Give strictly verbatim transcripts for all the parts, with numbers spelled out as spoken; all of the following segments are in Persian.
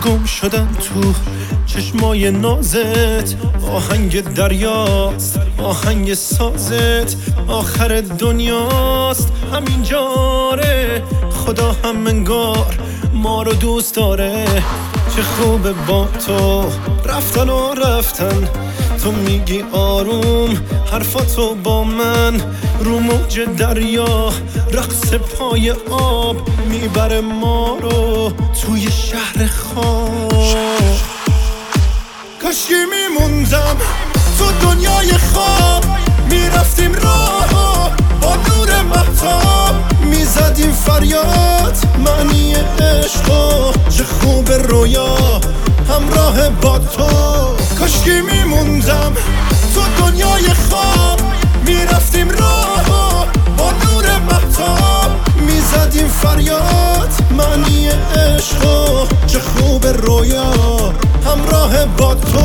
گم شدم تو چشمای نازت، آهنگ دریاست آهنگ سازت، آخر دنیاست همین جاره، خدا هم انگار ما رو دوست داره. چه خوبه با تو رفتن و رفتن، تو میگی آروم حرفاتو با من، رو موج دریا رقص پای آب میبره ما رو توی شهر خواب. کاشکی میموندم تو دنیای خواب، میرفتیم راه با نور مهتاب، میزدیم فریاد معنی عشقا، چه خوب رویا همراه با تو. کاشکی میموندم تو دنیای خواب، میرفتیم راه با نور مهتاب، میزدیم فریاد معنی عشقا، چه خوب رویا همراه با تو.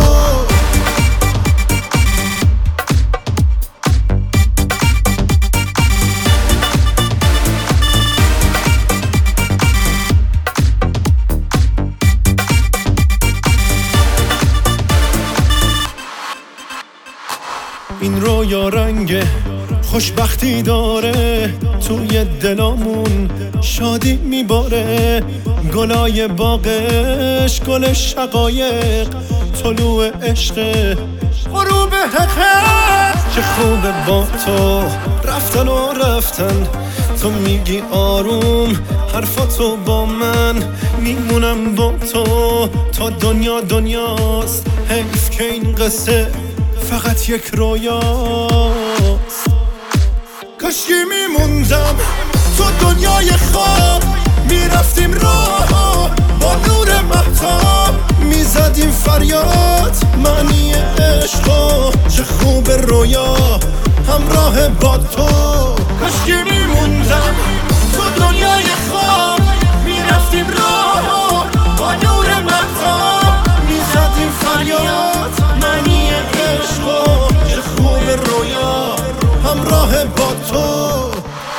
این رویا رنگ خوشبختی داره، توی دلامون شادی میباره، گلای باغش گل شقایق، طلوع عشق غروب حقیق. چه خوبه با تو رفتن و رفتن، تو میگی آروم حرفاتو با من، میمونم با تو تا دنیا دنیاست، حیف که این قصه فقط یک رویاست. کاشکی میموندم تو دنیای خواب، میرفتیم راه با نور مهتاب، میزدیم فریاد معنی عشقا، چه خوب رویا همراه با تو. کاشکی میموندم تو دنیای خواب، میرفتیم راه با نور مهتاب، میزدیم فریاد معنی عشقا، چه خوب رویا همراه با تو.